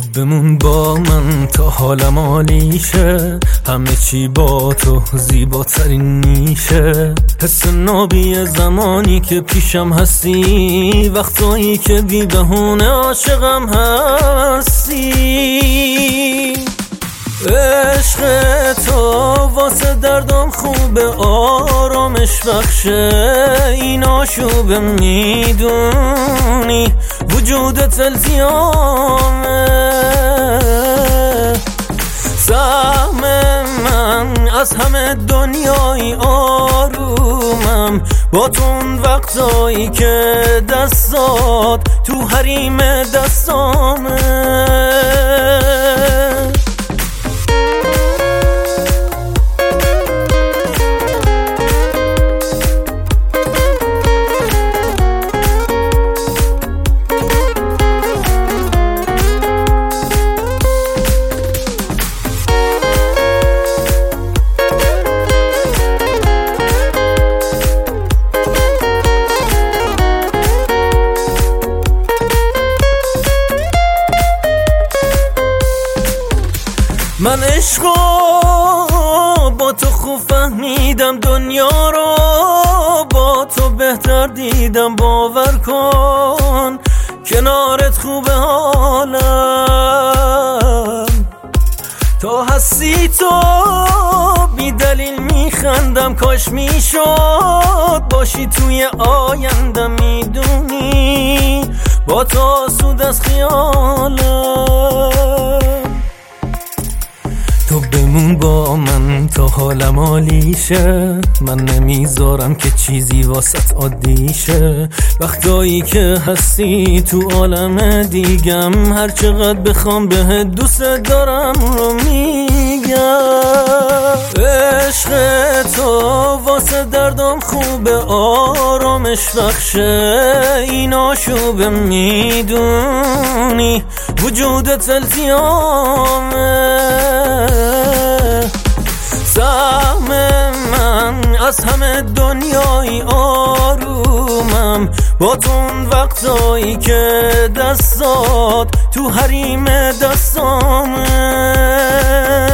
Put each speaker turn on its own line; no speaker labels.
بمون با من تا حالم عالی شه، همه چی با تو زیباترین میشه. حس نابی زمانی که پیشم هستی، وقتایی که بی بهونه عاشقم هستی. عشق تو واسه دردم خوبه، آرامش بخشه، این آشوبه میدونی وجودت التیامه. سهم من از همه دنیای آرومم، با تو اون وقتایی که دستات تو حریم دستامه. من عشقو با تو خوب فهمیدم، دنیا رو با تو بهتر دیدم. باور کن کنارت خوبه حالم، تا هستی تو بی دلیل میخندم. کاش میشد باشی توی آیندم، میدونی با تو آسود از خیالم. تو بمون با من تا حالم عالی شه، من نمیذارم که چیزی واسط عادی شه. وقتایی که هستی تو عالم دیگم، هر چقدر بخوام بهت دوست دارم رو میگم. عشق تو واسه دردم خوبه، آرامش بخشه، این آشوبه میدونی وجودت التیامه. سهم من از همه دنیای آرومم، با تو اون وقتایی که دستات تو حریم دستامه.